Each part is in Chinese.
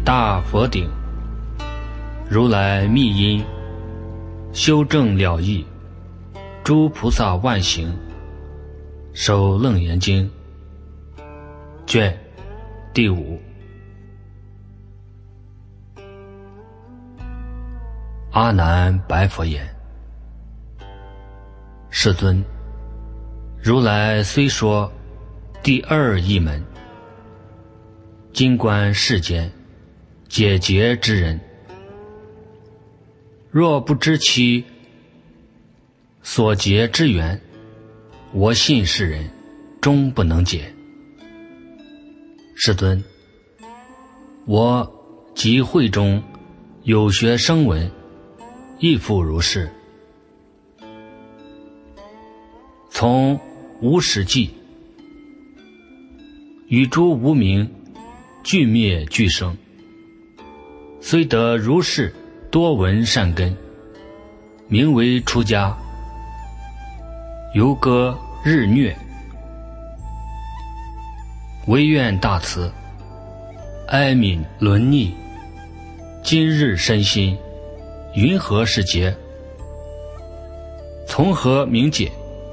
大佛顶，如来密因，修正了义，诸菩萨万行，守楞严经卷第5。阿难白佛言：世尊，如来虽说第2义门，今观世间解结之人，若不知其所结之缘，我信是人终不能解。世尊，我及会中有学声闻，亦复如是。从无始际，与诸无明俱灭俱生，虽得如是多闻善根，名为出家，犹歌日虐，唯愿大慈，哀悯伦逆，今日身心云何是劫？从何明解？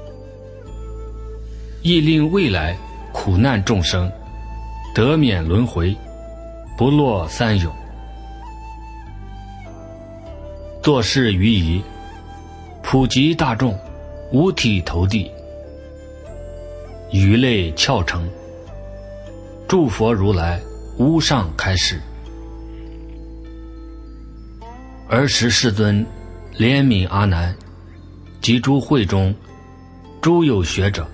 亦令未来苦难众生得免轮回，不落三有。作是于仪，普及大众，五体投地，语类翘成，诸佛如来无上开示。尔时世尊怜悯阿难及诸会中诸有学者，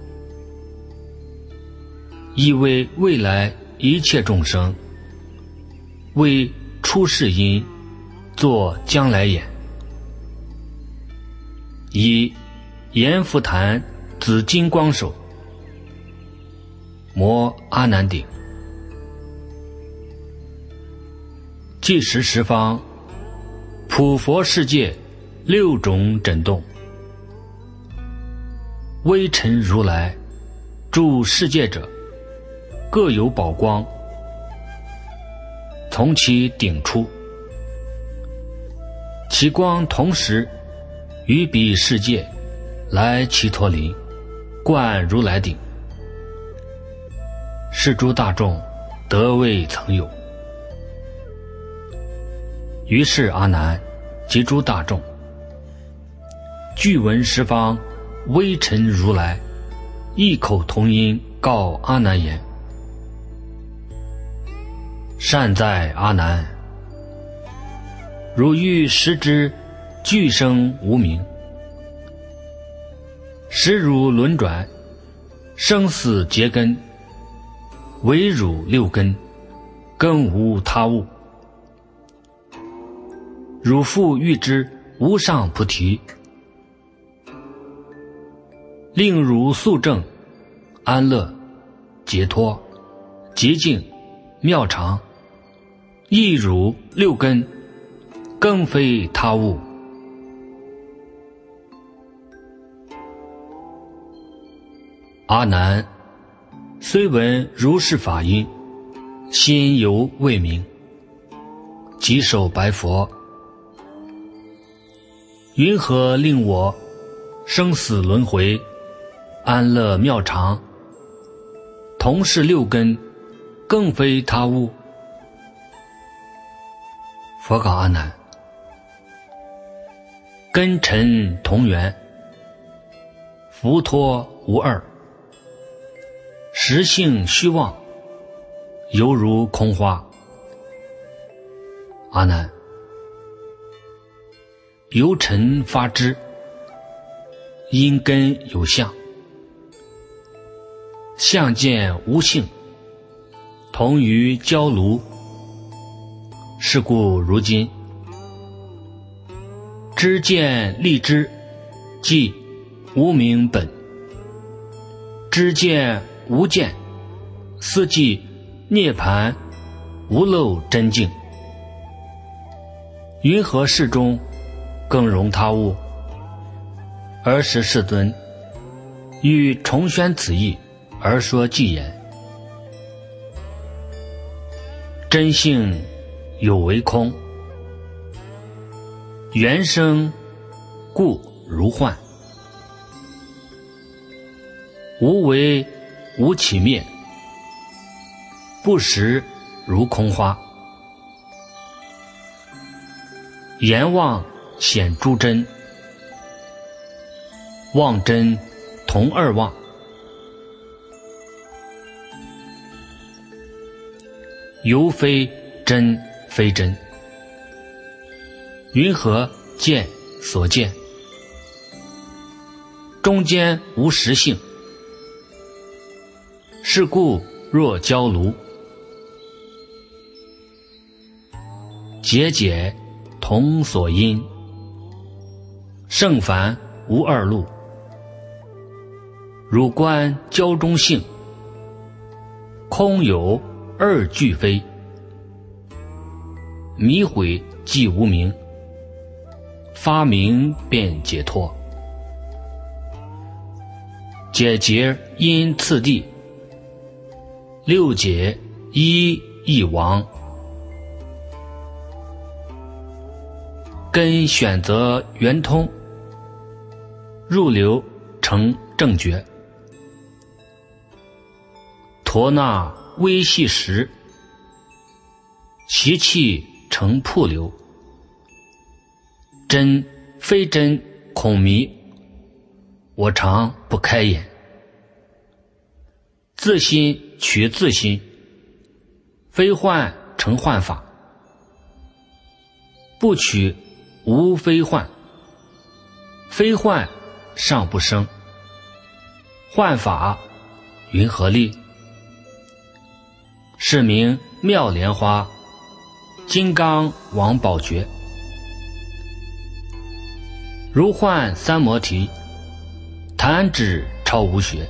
亦为未来一切众生，为出世因作将来眼，以阎浮檀紫金光手摩阿难顶，即时十方普佛世界6种震动，微尘如来诸世界者，各有宝光从其顶出，其光同时于彼世界来其陀林，灌如来顶，是诸大众得未曾有。于是阿难及诸大众俱闻十方微尘如来异口同音告阿难言：善哉阿难，汝欲识之俱生无明，使汝轮转生死结根，唯汝6根，更无他物。汝复欲知无上菩提，令汝速证安乐解脱极静妙常，亦汝6根，更非他物。阿难虽闻如是法音，心犹未明，即首白佛：云何令我生死轮回，安乐妙常，同是6根，更非他物？佛告阿难：根尘同源，浮脱无二，实性虚妄，犹如空花。阿难，由尘发枝，因根有相，相见无性，同于焦炉。是故如今知见立知，即无明本；知见无见，斯即涅槃无漏真境。云何世中更容他物？尔时世尊欲重宣此义，而说偈言： 真性有为空，缘生故如幻，无为无起灭，不实如空花。言妄显诸真，妄真同二妄。犹非真非真，云何见所见？中间无实性，是故若焦炉。节节同所因，圣凡无二路。汝观焦中性，空有二俱非。迷毁即无明，发明便解脱。解结因次第，六解一亦亡。根选择圆通，入流成正觉。陀那微细时，习气成瀑流。真非真恐迷，我常不开眼。自心取自心，非幻成幻法。不取无非幻，非幻尚不生，幻法云何立？是名妙莲花，金刚王宝觉。如幻三摩提，弹指超无学。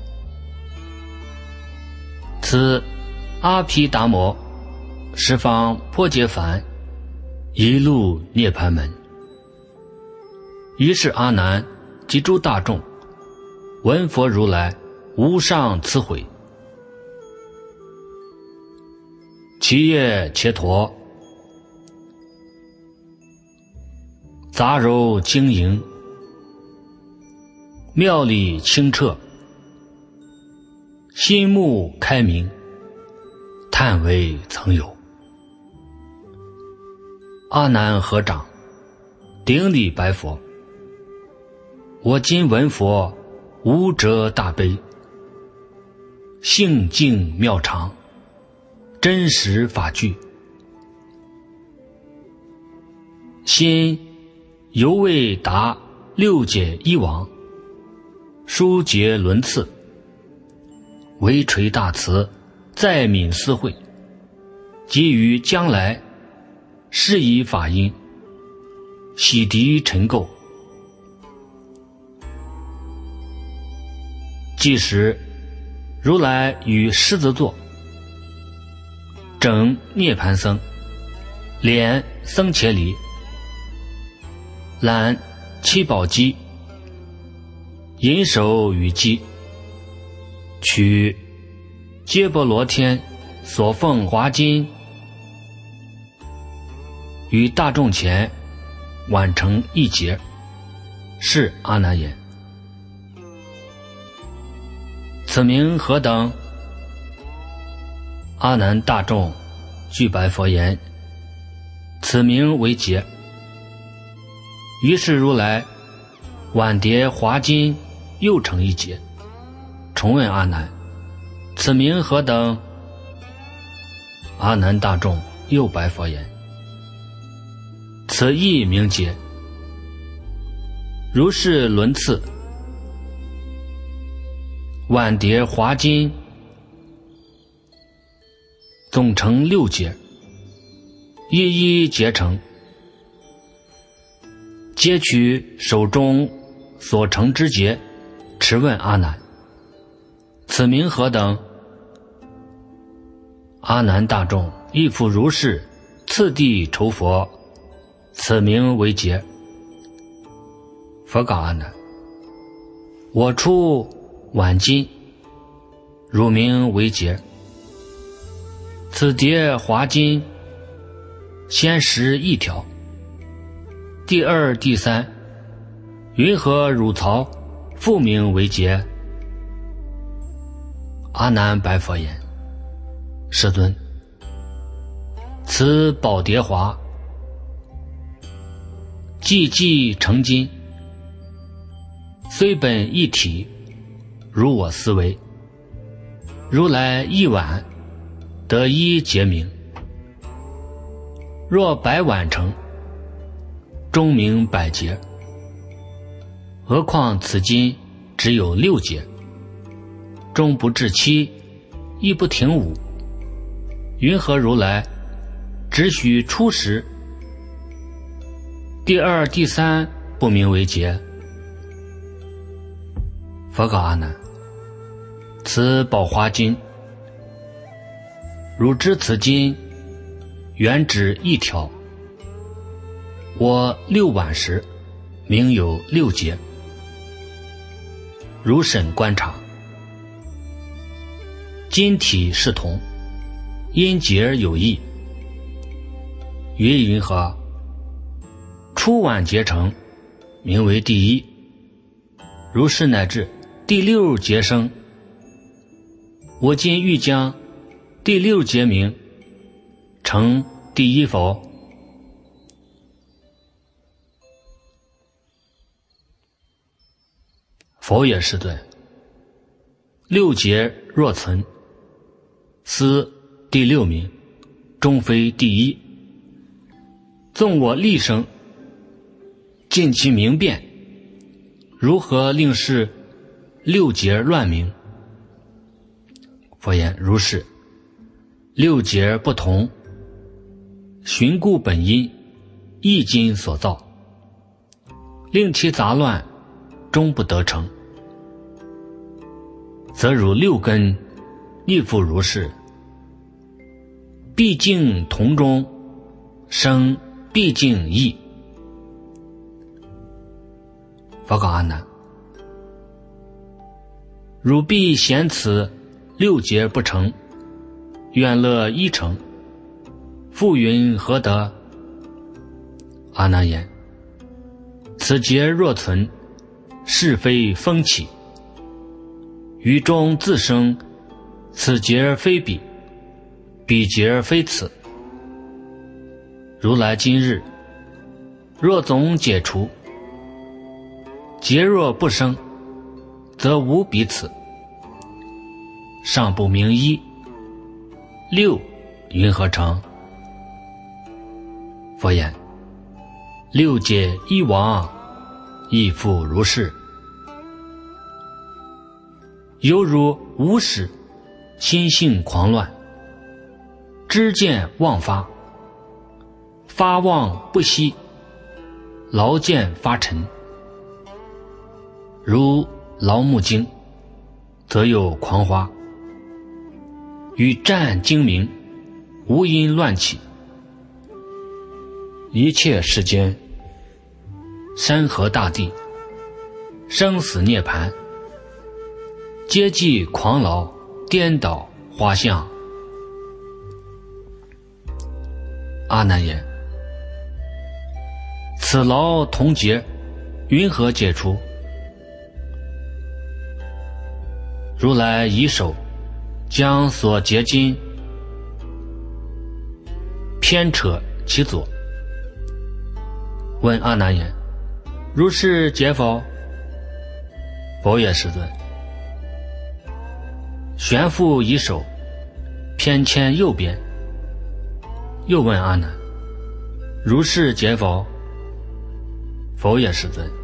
此阿毗达摩，十方破解凡，一路涅盘门。于是阿难及诸大众，闻佛如来无上慈悔。其叶切陀，杂糅晶莹，妙理清澈，心目开明，叹为曾有。阿难合掌，顶礼白佛：我今闻佛无遮大悲，性净妙常，真实法具，心犹未达六解一王，疏结轮次，唯垂大慈，再悯思慧，给予将来施以法因，洗涤尘垢。即时如来与狮子座，整涅盘僧，敛僧伽梨，揽七宝机，引手与机，取揭波罗天所奉华金，于大众前挽成一节，是阿难言：此名何等？阿难大众具白佛言：此名为劫。于是如来挽叠华金，又成一劫，重问阿难：此名何等？阿难大众又白佛言：此亦名劫。如是轮次，挽叠华金，总成六节，一一结成，皆取手中所成之节，持问阿难：此名何等？阿难大众亦复如是，次第酬佛：此名为劫。佛告阿难：我出挽金，汝名为劫。 此蝶华金，先识一条。第二、第三，云何汝曹复名为劫？阿难白佛言：世尊，此宝蝶华，寂寂成金，虽本一体，如我思维。如来一碗得一劫名，若百碗成，终名百劫。何况此今只有6劫，终不至7，亦不停5。云何如来只许初时，第二、第三不名为劫？佛告阿难：此宝华经，汝知此经原指一条。我6碗时，名有6劫。如审观察，今体是同，因节有异。云何？初碗结成，名为第一。如是乃至第6劫生，我今欲将第6劫名成第一否？佛也，世尊。6劫若存，思第6名，终非第一。纵我立生，尽其明辨，如何令是6劫乱名？佛言：如是。6劫不同，寻故本因，一今所造，令其杂乱，终不得成。则汝6根亦复如是，毕竟同中，生毕竟异。佛告阿难：汝必嫌此6劫不成，愿乐一成，复云何得？阿难言：此劫若存，是非风起，于中自生，此劫非彼，彼劫非此。如来今日若总解除，劫若不生，则无彼此。尚不明一，6云何成？佛言：六界一往，亦复如是。犹如无始，心性狂乱，知见妄发，发妄不息，劳见发沉。如劳木经，则有狂花，与战精明，无因乱起。一切世间，山河大地，生死涅槃，皆即狂劳颠倒花相。阿难言：此劳同劫，云何解除？如来以手将所结筋偏扯其左，问阿难言：如是解否？佛也，世尊。旋复以手偏牵右边，又问阿难：如是解否？佛也，世尊。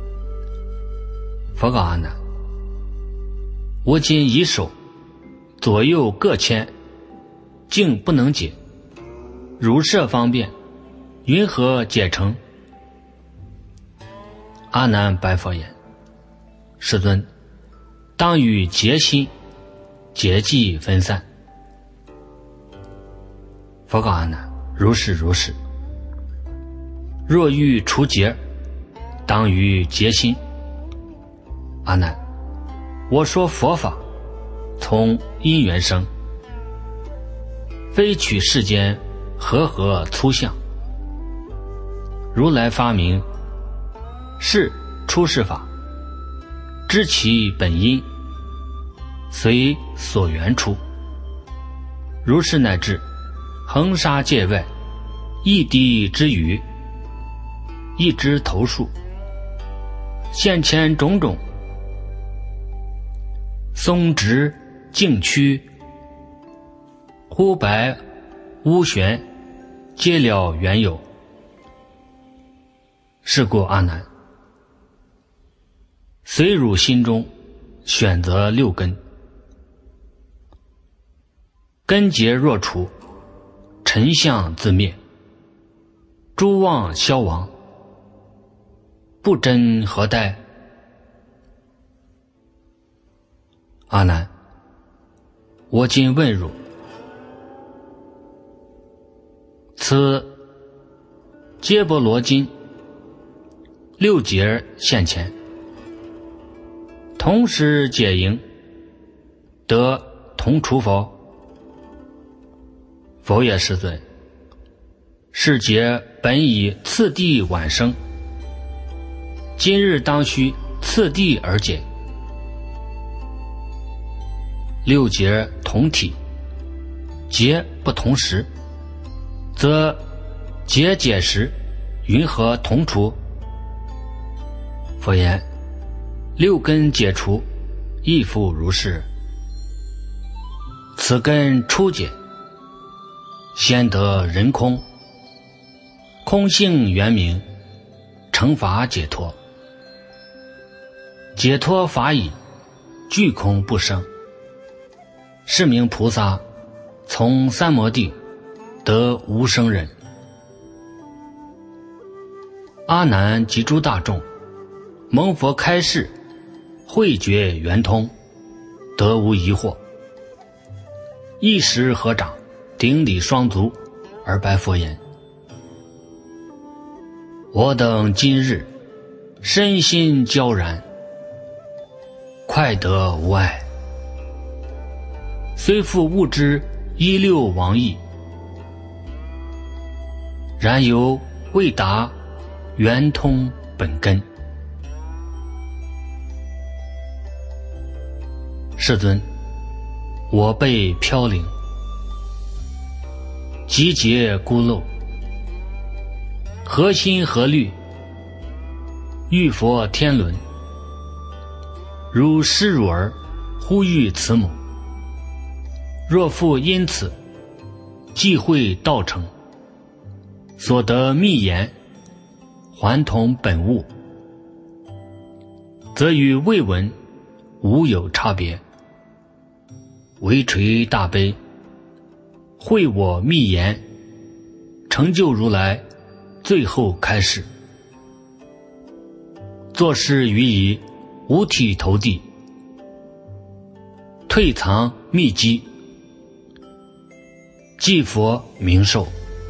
佛告阿难：我今以手左右各牵，竟不能解，如是方便，云何解成？阿难白佛言：世尊，当与结心，结际分散。佛告阿难：如是如是。若欲除结，当于结心。阿难，我说佛法从因缘生， 非取世间和粗相。如来发明是出世法，知其本因，随所缘出。如是乃至恒沙界外，一滴之雨，一枝头树，现前种种，松直径曲，忽白乌玄，皆了缘有。是故阿难，随汝心中选择六根，根结若除，尘相自灭，诸妄消亡，不真何待？阿难，我今问汝，此揭波罗金六劫现前，同时解营，得同处否？否也，世尊。是劫本以次第晚生，今日当须次第而解。六劫同体，劫不同时，则劫解时云何同除？佛言：六根解除，亦复如是。此根初解，先得人空，空性圆明，成法解脱。解脱法已，具空不生，是名菩萨从三摩地得无生忍。阿难及诸大众，蒙佛开示，慧觉圆通，得无疑惑，一时合掌，顶礼双足，而白佛言：我等今日身心交然，快得无碍，虽复悟之一六王意，然犹未达圆通本根。世尊，我辈飘零，集结孤陋，何心何虑，欲佛天伦，如失乳儿呼吁慈母，若复因此忌讳道成，所得密言还同本物，则与未闻无有差别。唯垂大悲，会我密言，成就如来最后开示。作事于以五体投地，退藏秘籍，祭佛明寿。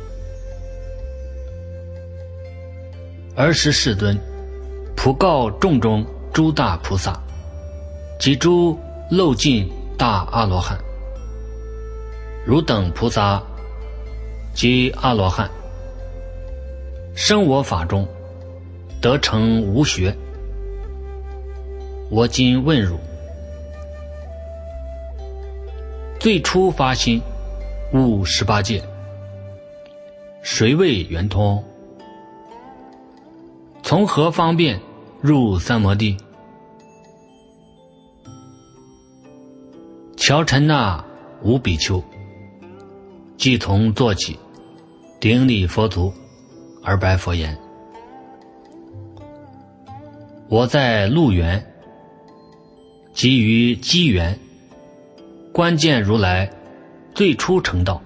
尔时世尊普告众中诸大菩萨及诸漏尽大阿罗汉，汝等菩萨及阿罗汉，生我法中，得成无学。我今问汝，最初发心悟18界，谁为圆通？从何方便入三摩地？乔陈那无比丘，即从坐起，顶礼佛足，而白佛言：我在路缘，即于机缘，关键如来最初成道，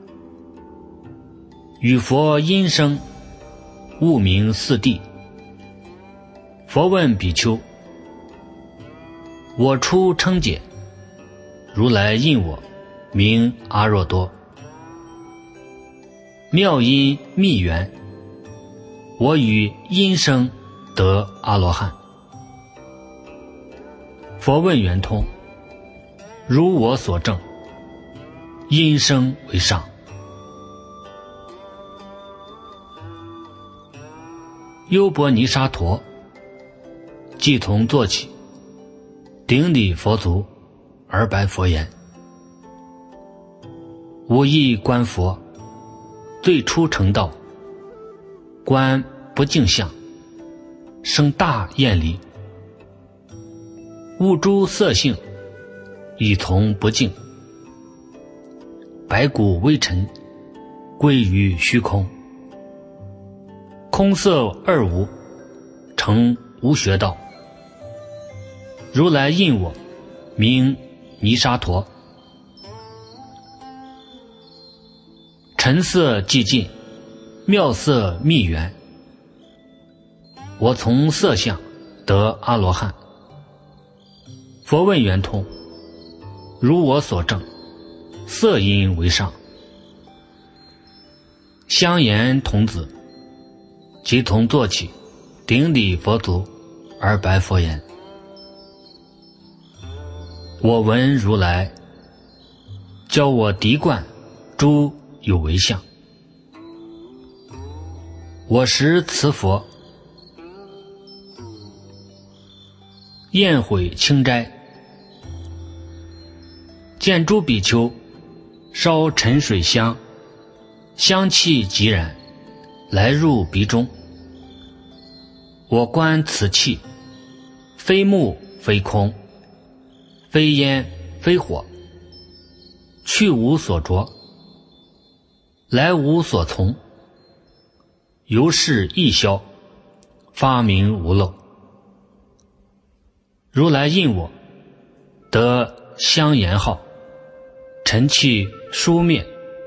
与佛因生，悟名四谛。佛问比丘：我初称解，如来应我名阿若多，妙因密缘，我与因生得阿罗汉。佛问圆通：如我所证， 因声为上。优婆尼沙陀即从坐起，顶礼佛足而白佛言：我亦观佛，最初成道，观不净相，生大厌离，悟诸色性，以从不净，白骨微尘，归于虚空，空色二无，成无学道。如来印我，名尼沙陀。尘色寂尽，妙色密圆。我从色相得阿罗汉。佛问圆通：如我所证，色因为上。香言童子即同坐起，顶礼佛足而白佛言：我闻如来教我涤灌诸有为相，我时慈佛宴会清斋，见诸比丘烧沉水香，香气即然，来入鼻中。我观此气，非木非空，非烟非火，去无所着，来无所从，由是一消，发明无漏。如来印我，得香言号，尘气疏灭，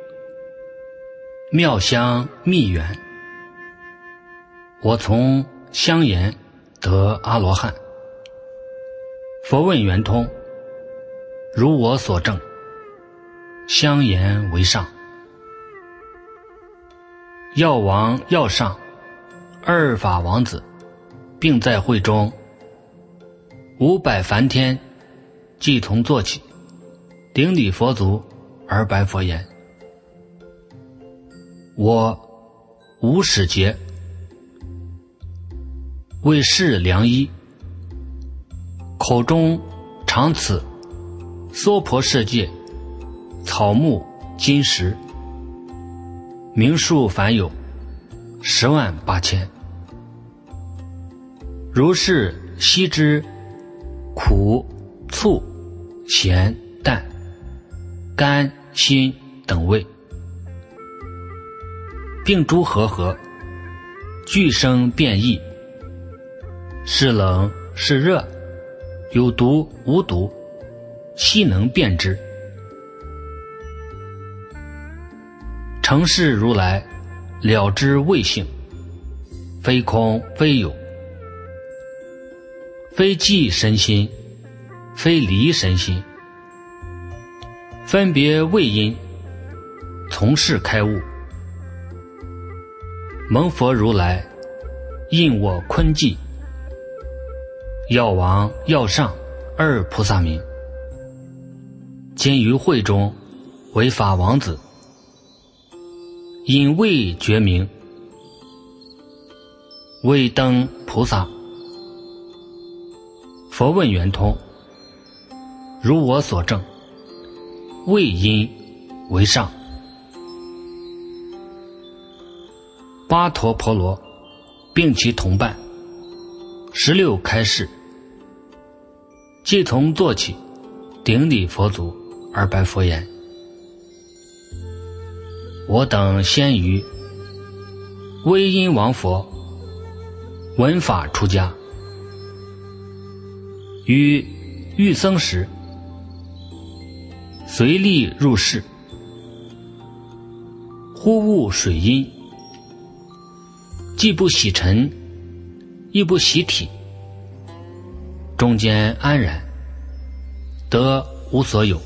妙香密圆。我从香言得阿罗汉。佛问圆通：如我所证，香言为上。药王药上二法王子并在会中，500梵天即同坐起，顶礼佛足而白佛言：我无始劫为是良医，口中常此娑婆世界草木金石，名数凡有108000。如是悉知苦、醋、咸、淡、甘、辛等味，并诸和俱生变异，是冷是热，有毒无毒，悉能辨之。成事如来了知味性，非空非有，非寂身心，非离身心，分别味因，从事开悟。蒙佛如来印我坤寂，药王药上二菩萨名，今于会中为法王子，因未觉名，未登菩萨。佛问圆通：如我所证，未因为上。巴陀婆罗并其同伴16开示，即从坐起，顶礼佛足而白佛言：我等先于威音王佛闻法出家，于欲僧时随力入室，忽悟水阴，既不洗尘，亦不洗体，中间安然，得无所有，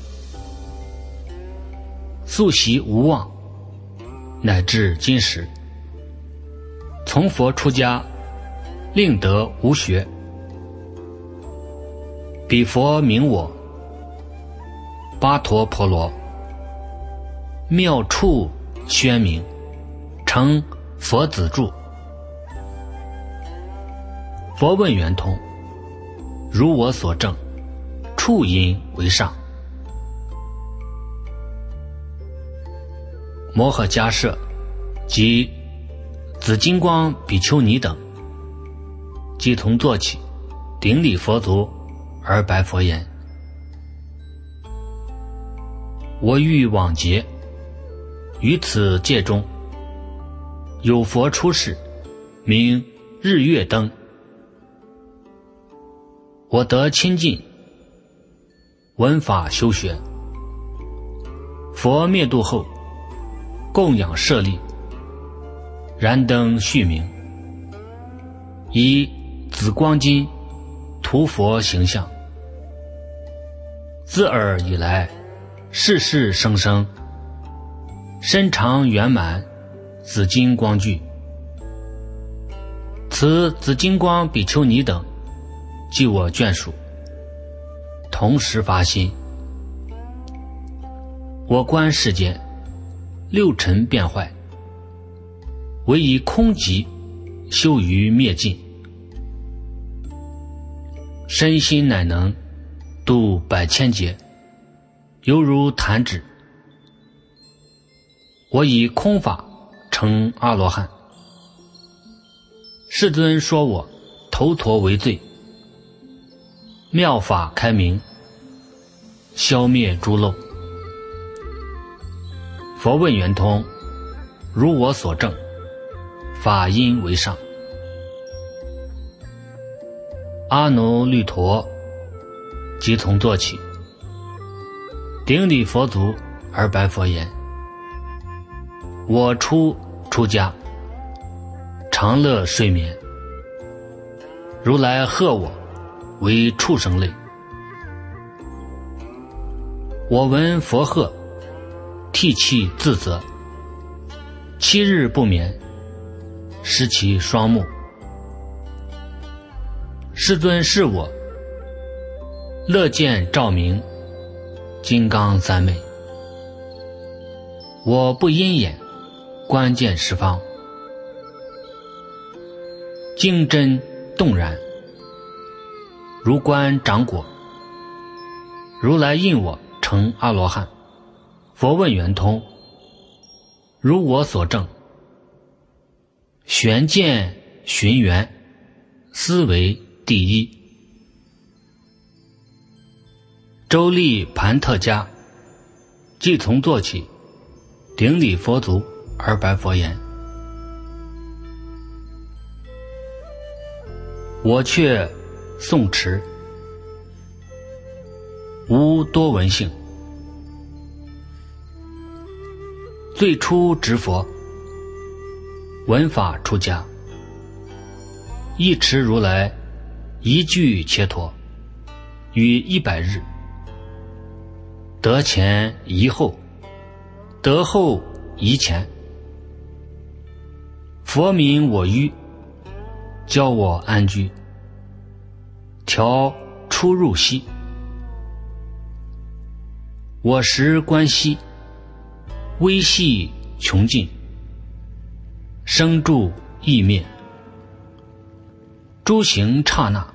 素习无妄，乃至今时，从佛出家，令得无学。彼佛名我巴陀婆罗， 妙处宣明，成佛子住。佛问圆通，如我所证，处因为上。摩诃迦摄及紫金光比丘尼等，即从坐起，顶礼佛足而白佛言：我欲往劫，于此界中有佛出世，名日月灯。我得亲近，闻法修学，佛灭度后，供养舍利，燃灯续明，以紫光金涂佛形象，自尔以来，世世生生，身长圆满，紫金光具。此紫金光比丘尼等，即我眷属，同时发心。我观世间六尘变坏，唯以空寂修于灭尽，身心乃能度百千劫，犹如弹指。我以空法成阿罗汉。世尊说我头陀为最，妙法开明，消灭诸漏。佛问圆通，如我所证，法因为上。阿耨律陀即从坐起，顶礼佛足而白佛言：我出家，常乐睡眠，如来贺我为畜生类。我闻佛贺，涕泣自责，7日不眠，失其双目。世尊是我，乐见照明，金刚三昧。我不因眼，观见十方，精真动然，如观掌果。如来印我成阿罗汉。佛问圆通，如我所证，玄见寻缘，思为第一。周利盘特迦即从坐起，顶礼佛足而白佛言：我却诵持，无多闻性，最初执佛，闻法出家，一持如来一句切脱，于100日，得前宜后，得后宜前。佛名我于，教我安居，调出入息。我时观息，微细穷尽，生住异灭，诸行刹那，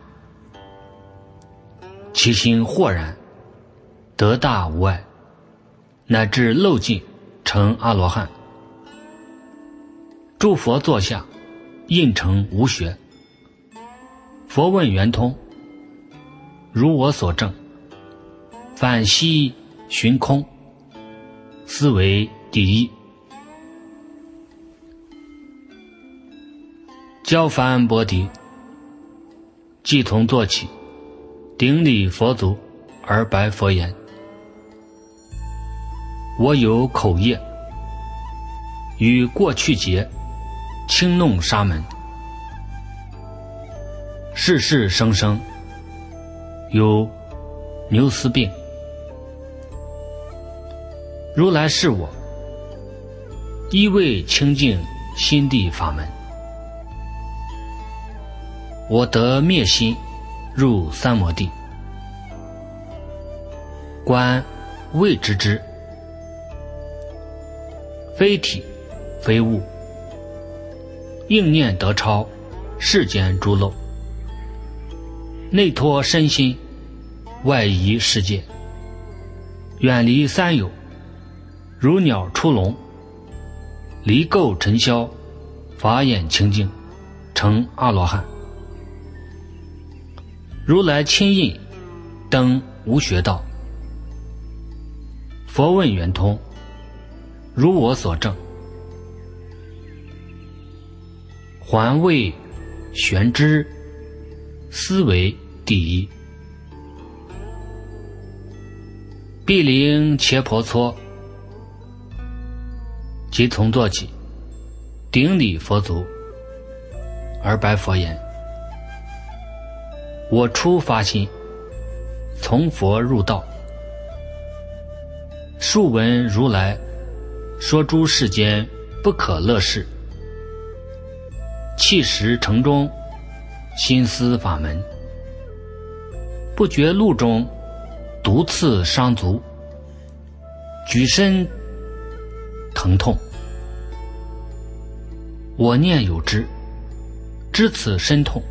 其心豁然，得大无碍，乃至漏尽成阿罗汉。诸佛座下，应成无学。佛问圆通，如我所证，反息寻空，思为第一。教梵波提即从坐起，顶礼佛足而白佛言：我有口业，于过去劫轻弄沙门，世世生生有牛斯病。如来是我，一味清净心地法门。我得灭心，入三摩地，观未知之， 非体非物，应念得超世间诸漏，内脱身心，外移世界，远离三有，如鸟出笼，离垢尘消，法眼清净，成阿罗汉。如来亲印登无学道，佛问圆通，如我所证，还未玄知，思维第一。毗陵伽婆蹉，即从坐起，顶礼佛足，而白佛言：我初发心，从佛入道，数闻如来说诸世间不可乐事，弃时城中心思法门，不觉路中毒刺伤足，举身疼痛。我念有之，知此身痛，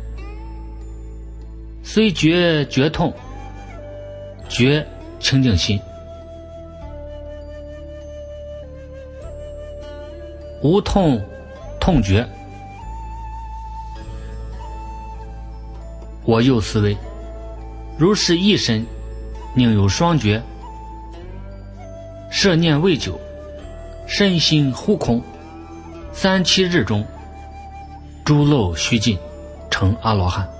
虽觉觉痛，觉清净心，无痛痛觉。我又思维，如是一身，宁有双觉？摄念未久，身心忽空，3-7日中，诸漏虚尽，成阿罗汉。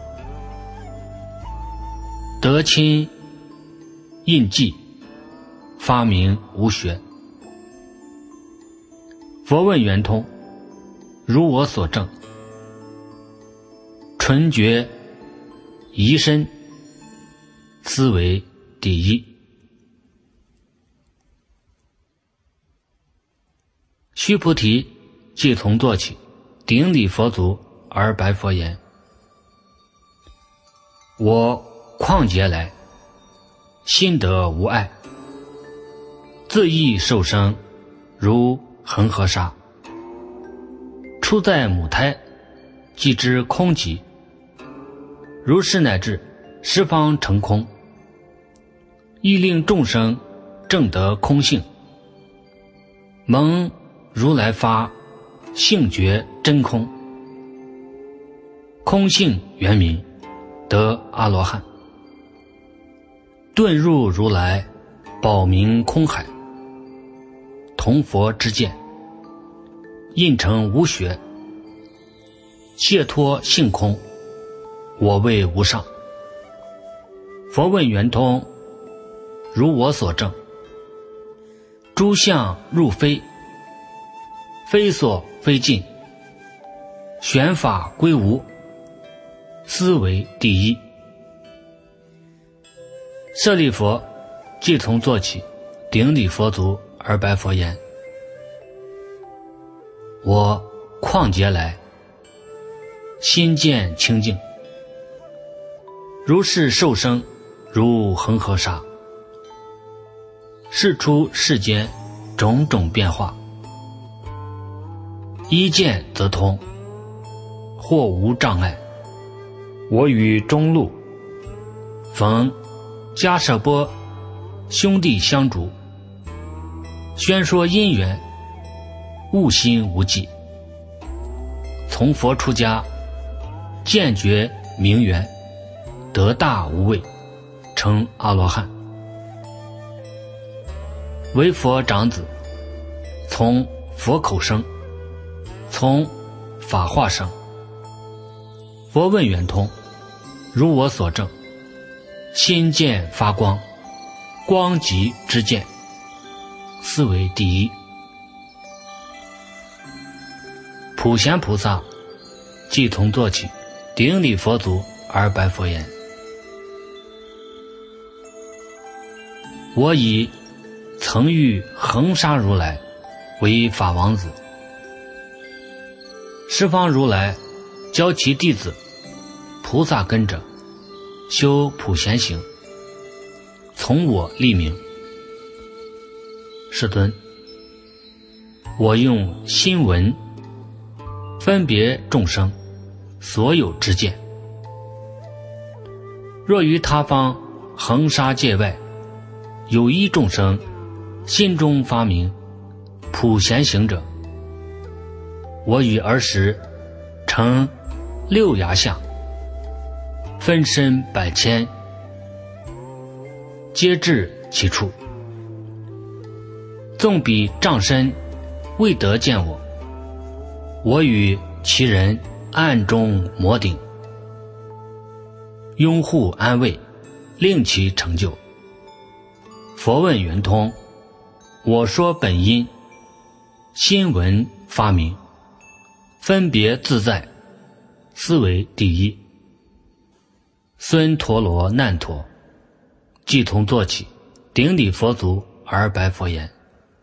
得亲印记，发明无学。佛问圆通，如我所证，纯觉移身，思维第一。须菩提即从坐起，顶礼佛足，而白佛言：我旷劫来，心得无碍，自意受生，如恒河沙。出在母胎，即知空寂，如是乃至十方成空，亦令众生证得空性。蒙如来发性觉真空，空性圆明，得阿罗汉。遁入如来宝明空海，同佛之见，印成无学，解脱性空，我谓无上。佛问圆通，如我所证，诸相入非，非所非尽，玄法归无，思维第一。舍利佛即从坐起，顶礼佛足，而白佛言：我旷劫来，心见清净，如是受生，如恒河沙，是出世间种种变化，一见则通，或无障碍。我与中路逢迦舍波兄弟相逐，宣说因缘，悟心无际。从佛出家，见觉明缘，得大无畏，成阿罗汉。为佛长子，从佛口生，从法化生。佛问圆通，如我所证，心见发光，光即之见，思维第一。普贤菩萨即从坐起，顶礼佛足，而白佛言：我以曾遇恒沙如来为法王子，十方如来教其弟子菩萨跟着修普贤行，从我立名。世尊， 我用心闻分别众生所有之见。若于他方恒沙界外有一众生心中发明普贤行者，我于儿时成六牙相，分身百千，皆至其处。纵彼障身未得见我，我与其人暗中摩顶，拥护安慰，令其成就。佛问圆通，我说本因，心闻发明，分别自在，思为第一。孙陀罗难陀即从坐起，顶礼佛足而白佛言：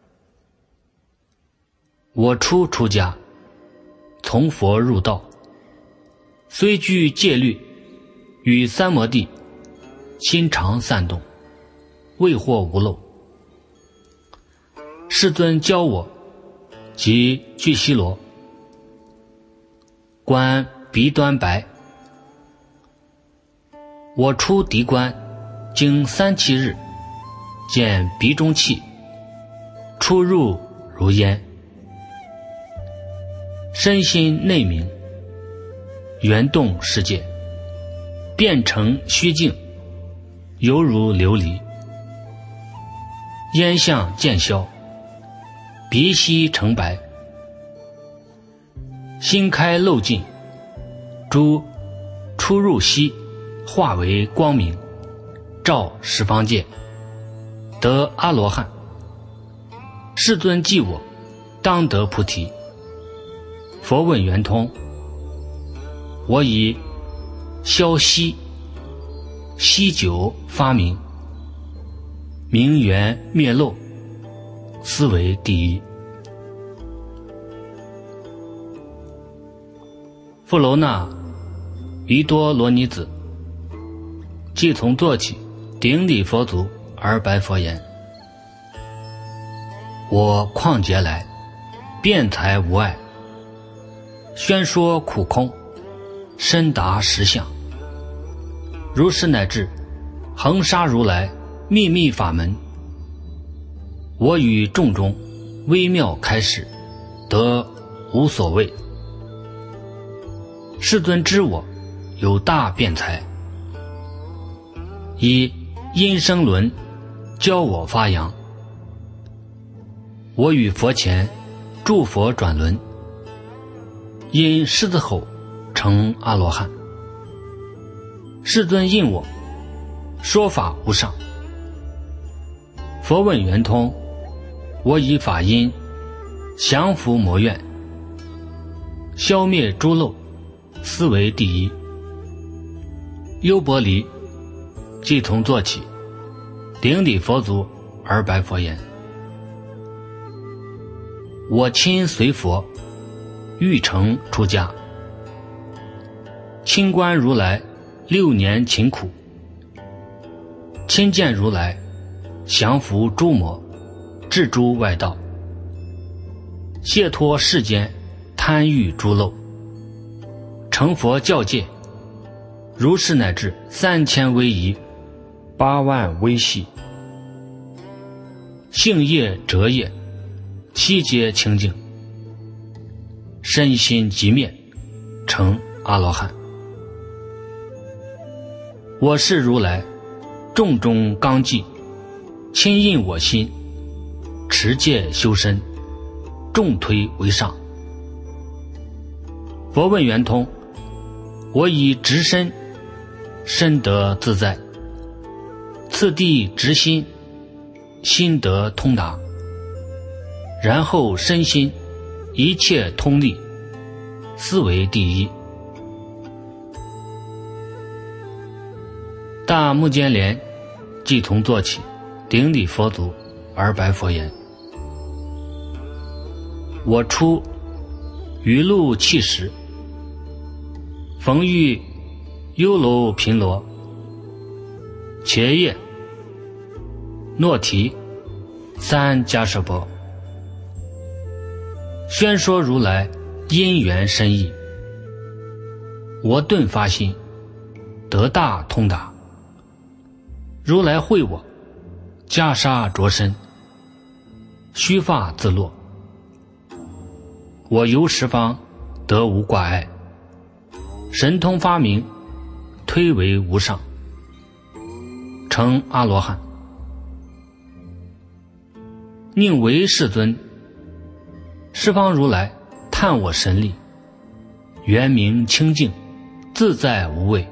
我初出家，从佛入道，虽具戒律，与三摩地心常散动，未获无漏。世尊教我即具西罗，观鼻端白。我出敌关，经3-7日，见鼻中气出入如烟，身心内明，圆动世界，变成虚境，犹如琉璃。烟相渐消，鼻息成白，心开漏尽，诸出入息化为光明，照十方界，得阿罗汉。世尊记我，当得菩提。佛问圆通，我以消息息久发明，明圆灭漏，思为第一。富楼那于多罗尼子即从坐起，顶礼佛足而白佛言：我旷劫来，辩才无碍，宣说苦空，深达实相。如是乃至恒沙如来秘密法门，我与众中微妙开示，得无所谓。世尊知我有大辩才，以因生轮教我发扬。我与佛前助佛转轮，因狮子吼成阿罗汉。世尊应我，说法无上。佛问圆通，我以法音降伏魔怨，消灭诸漏，思为第一。优婆离即从坐起，顶礼佛足而白佛言：我亲随佛欲成出家，亲观如来6年勤苦，亲见如来降伏诸魔，治诸外道，解脱世间贪欲诸漏，成佛教界，如是乃至3000威仪，8万微细，性业折业7皆清净，身心即灭，成阿罗汉。我是如来众中纲纪，亲印我心，持戒修身，众推为上。佛问圆通，我以直身，身得自在，次第直心，心得通达，然后身心一切通利，思为第一。大目犍连即从坐起，顶礼佛足而白佛言：我出于路弃时，逢遇优楼频罗、伽叶、诺提、3迦舍波， 宣说如来因缘深意，我顿发心，得大通达。如来会我，袈裟着身，须发自落，我游十方，得无挂碍，神通发明，推为无上，成阿罗汉。宁为世尊，十方如来探我神力，圆明清净，自在无畏。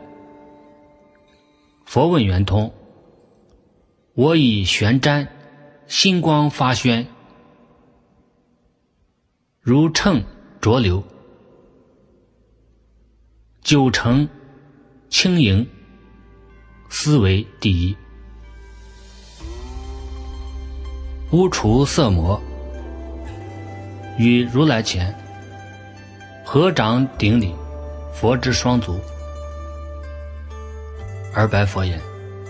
佛问圆通，我以玄瞻星光发宣，如乘浊流，九成轻盈，斯为第一。污除色魔，于如来前合掌顶礼，佛之双足，而白佛言：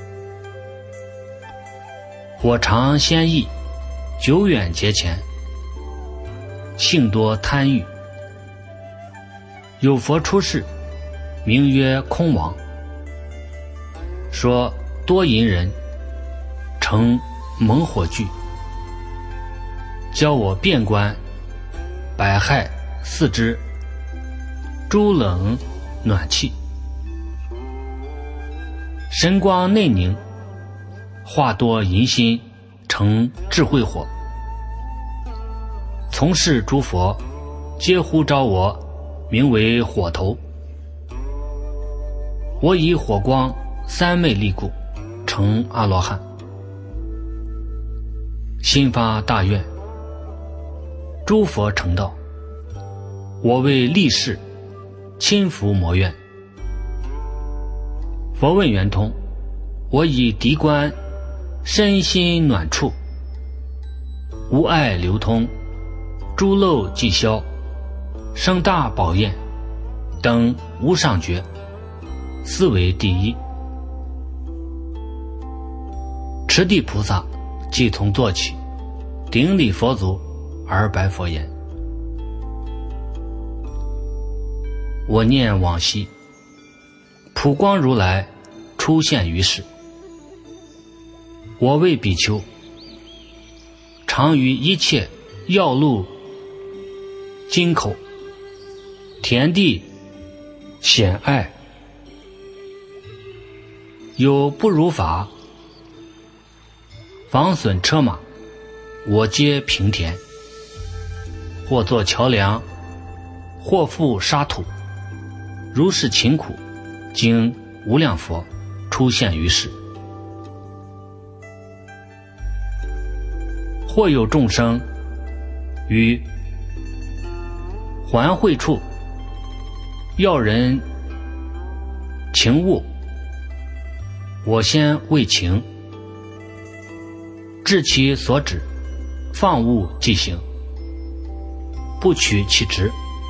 我常先意，久远劫前，性多贪欲，有佛出世，名曰空王，说多淫人乘猛火炬，教我遍观百害四肢，诸冷暖气，神光内凝，化多淫心成智慧火。从事诸佛皆呼召我，名为火头。我以火光三昧力故，成阿罗汉。心发大愿，诸佛成道，我为利士，亲服魔愿。佛问圆通，我以敌观身心暖处，无碍流通，诸漏寂消，生大宝焰，等无上觉，斯为第一。持地菩萨即从坐起，顶礼佛足，而白佛言：我念往昔，普光如来出现于世，我为比丘，常于一切要路、金口、田地、险隘，有不如法，妨损车马，我皆平田，或作桥梁，或覆沙土，如是勤苦，经无量佛出现于世。或有众生于环会处要人情物，我先为情，治其所指，放物即行，不取其职。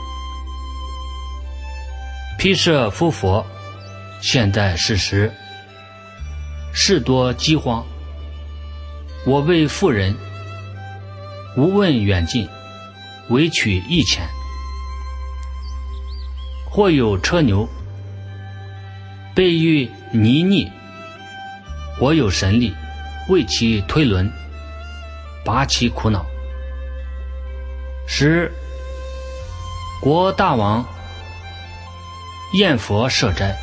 披设夫佛，现在世时，事多饥荒，我为妇人，无问远近，唯取一钱。或有车牛被遇泥泞，我有神力，为其推轮，拔其苦恼，使国大王宴佛设斋。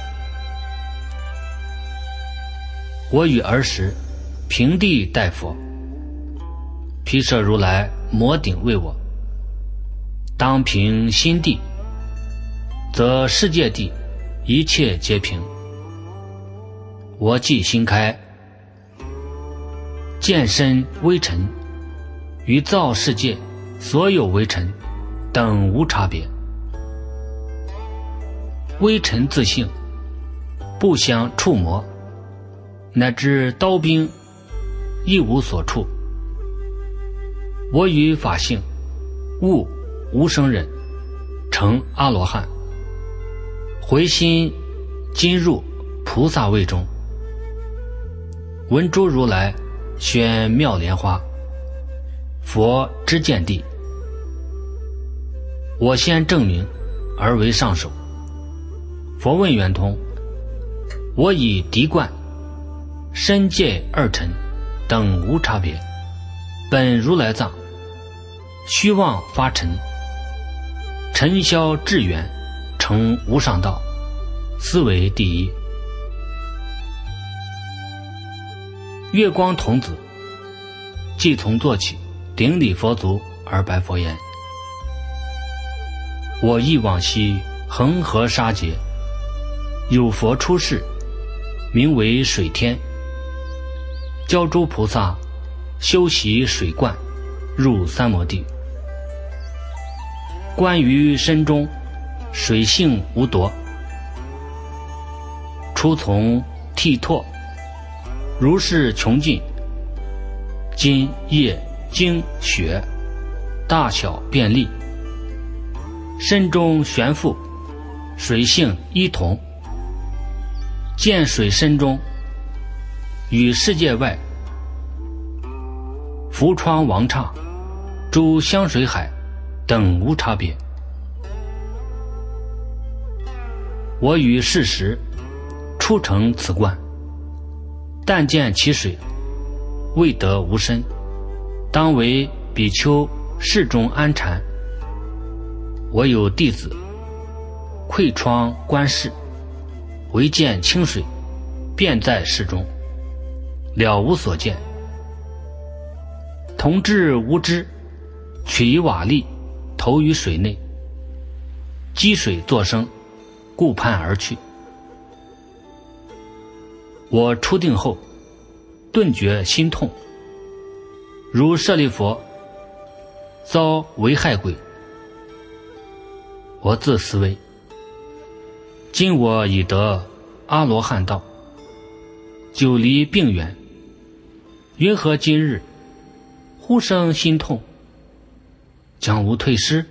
我与儿时平地待佛，毗舍如来摩顶为我，当平心地，则世界地一切皆平。我既心开，见身微尘，与造世界所有微尘等无差别，微尘自性，不相触摸，乃至刀兵亦无所触。我与法性悟无生忍，成阿罗汉，回心今入菩萨位中。闻诸如来宣妙莲花，佛知见地， 我先证明而为上首。佛问圆通，我以敌冠身界二尘等无差别，本如来藏，虚妄发尘，尘消至圆，成无上道，斯为第一。月光童子即从坐起，顶礼佛足而白佛言：我忆往昔恒河沙劫，有佛出世，名为水天，教诸菩萨修习水观，入三摩地。观于身中，水性无夺，初从剃拓，如是穷尽，金液精血大小便利，身中悬覆，水性一同。见水身中与世界外浮窗王刹诸香水海等无差别。我于是时初成此观，但见其水未得无身，当为比丘室中安禅。我有弟子窥窗观视，唯见清水便在室中，了无所见。同至无知，取一瓦砾投于水内，积水作声，顾盼而去。我出定后，顿觉心痛，如舍利佛遭为害鬼。我自思维，今我已得阿罗汉道，久离病源，云何今日忽生心痛，将无退失？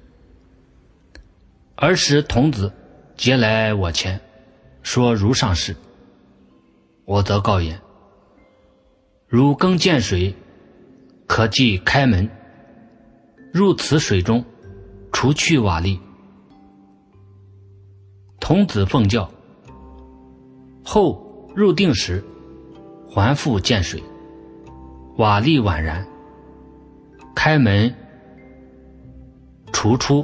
尔时童子皆来我前，说如上事。我则告言：如更见水，可即开门，入此水中，除去瓦砾。童子奉教，后入定时，还复见水，瓦砾宛然，开门除出。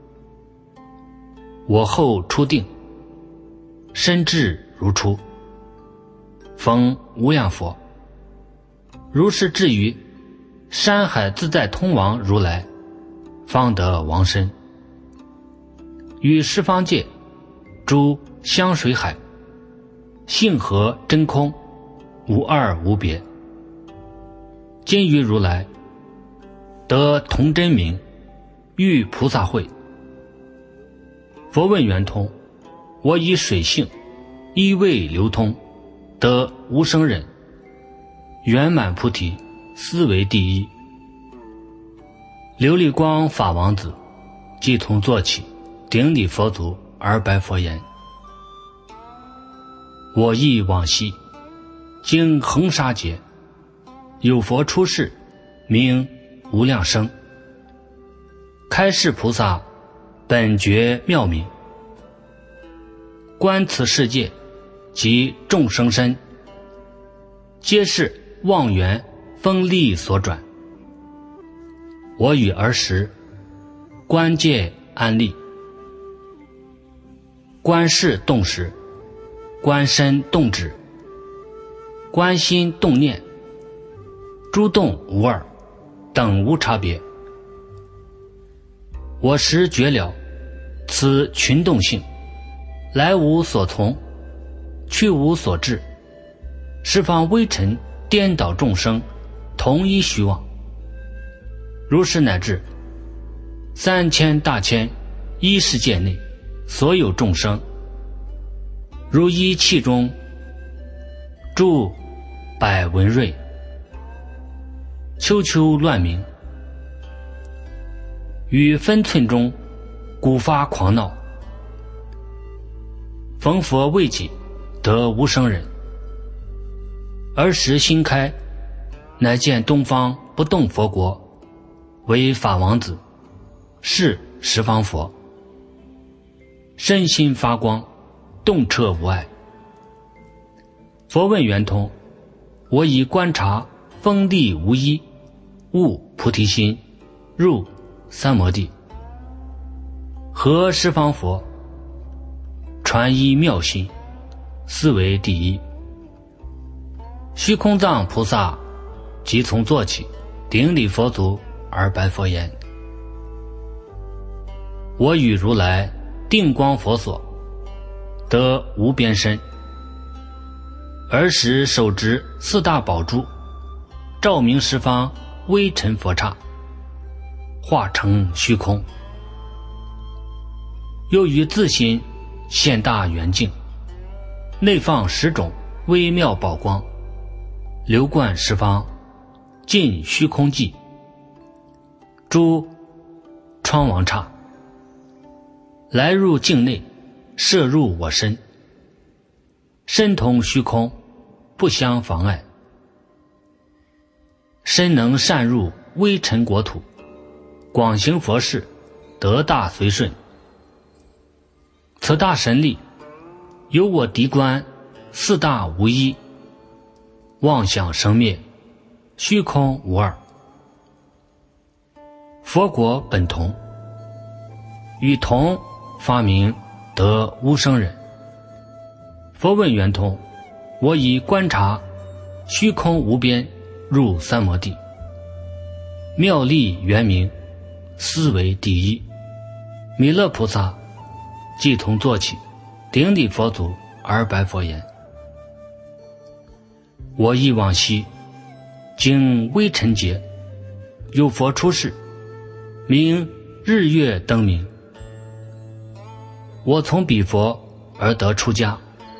我后出定，身至如初，逢无量佛，如是至于山海自在通王如来，方得王身。与十方界诸香水海，性和真空，无二无别。今于如来得同真名，遇菩萨会。佛问圆通，我以水性依味流通，得无生忍，圆满菩提，斯为第一。琉璃光法王子即从坐起，顶礼佛足而白佛言：我忆往昔经恒沙劫，有佛出世，名无量生，开示菩萨本觉妙明，观此世界及众生身，皆是妄缘锋利所转。我与儿时观界安立，观事动时，观身动止，观心动念，诸动无二，等无差别。我时觉了此群动性，来无所从，去无所至，十方微尘颠倒众生，同一虚妄。如是乃至3000大千一世界内所有众生，如一气中住百文瑞，秋秋乱鸣，于分寸中鼓发狂闹。逢佛未己，得无生忍。儿时心开，乃见东方不动佛国，为法王子，是十方佛，身心发光，洞彻无碍。佛问圆通，我以观察锋利无一，悟菩提心，入三摩地。合十方佛，传一妙心，斯为第一。虚空藏菩萨即从坐起，顶礼佛足而白佛言：我与如来定光佛所，得无边身。尔时手执四大宝珠，照明十方微尘佛刹，化成虚空。又于自心现大圆镜，内放10种微妙宝光，流贯十方，尽虚空际。诸窗王刹来入境内，摄入我身，身同虚空，不相妨碍。身能善入微尘国土，广行佛事，得大随顺。此大神力，由我敌观四大无一，妄想生灭，虚空无二。佛国本同，与同发明得无生忍。佛问圆通，我以观察虚空无边，入三摩地。妙力圆明，斯为第一。弥勒菩萨即同坐起，顶礼佛足而白佛言：我忆往昔，经微尘劫，有佛出世，名日月灯明。我从彼佛而得出家，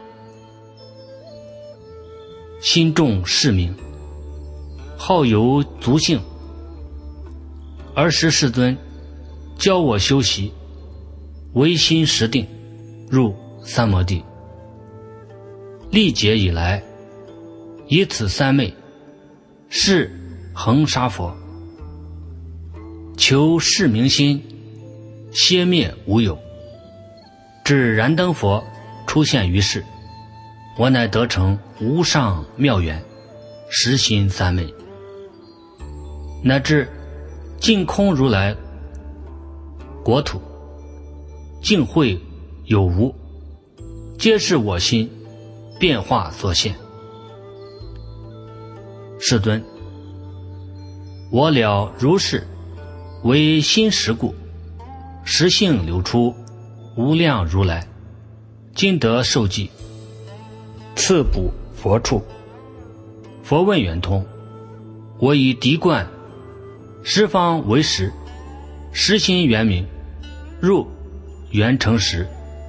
心重世名，好游足性。尔时世尊教我修习，唯心实定，入三摩地。历劫以来，以此三昧，是恒沙佛，求世明心，歇灭无有。至燃灯佛出现于世，我乃得成无上妙缘，实心三昧。乃至净空如来国土，净慧有无，皆是我心变化所现。世尊，我了如是，为心实故，实性流出无量如来，今得受记，赐补佛处。佛问圆通，我以敌观十方为实，实心圆明，入圆成实。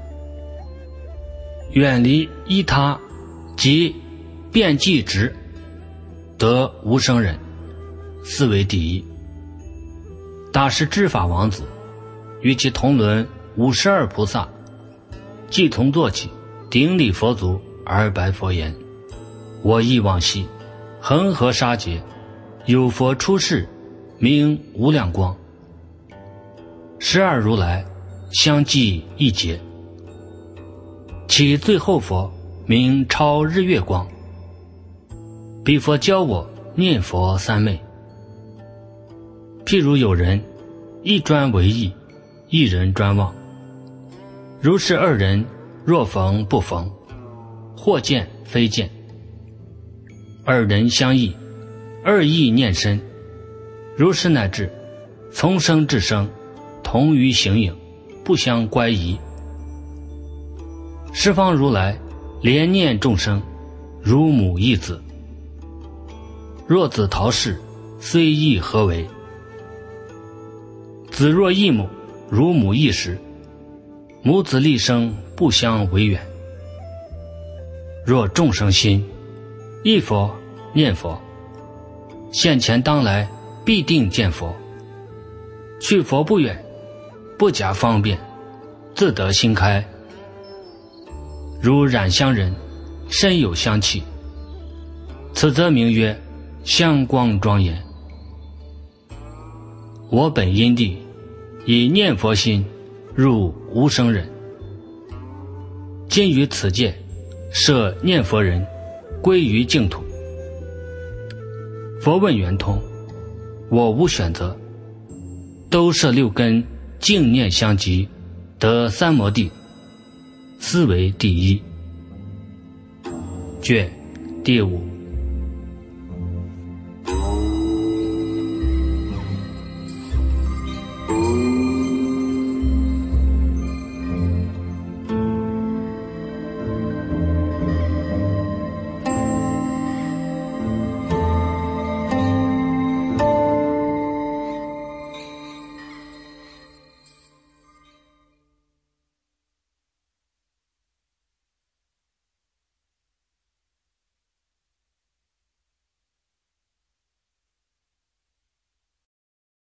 远离依他及遍计执，得无生忍，斯为第一。大师智法王子与其同伦52菩萨，即同坐起，顶礼佛足而白佛言：我忆往昔，恒河沙劫，有佛出世，名无量光。12如来相继一劫，其最后佛名超日月光。彼佛教我念佛三昧。譬如有人一专为意，一人专忘，如是二人若逢不逢，或见非见，二人相忆，二意念身，如是乃至从生至生，同于形影，不相乖疑。十方如来怜念众生，如母忆子。若子逃世，虽忆何为？子若忆母，如母忆时，母子立生，不相为远。若众生心忆佛念佛，现前当来必定见佛。去佛不远，不假方便，自得心开。如染香人，身有香气，此则名曰香光庄严。我本因地， 以念佛心入无生忍。今于此界设念佛人，归于净土。佛问圆通，我无选择，都摄六根，净念相即，得三摩地，斯为第一。卷第5。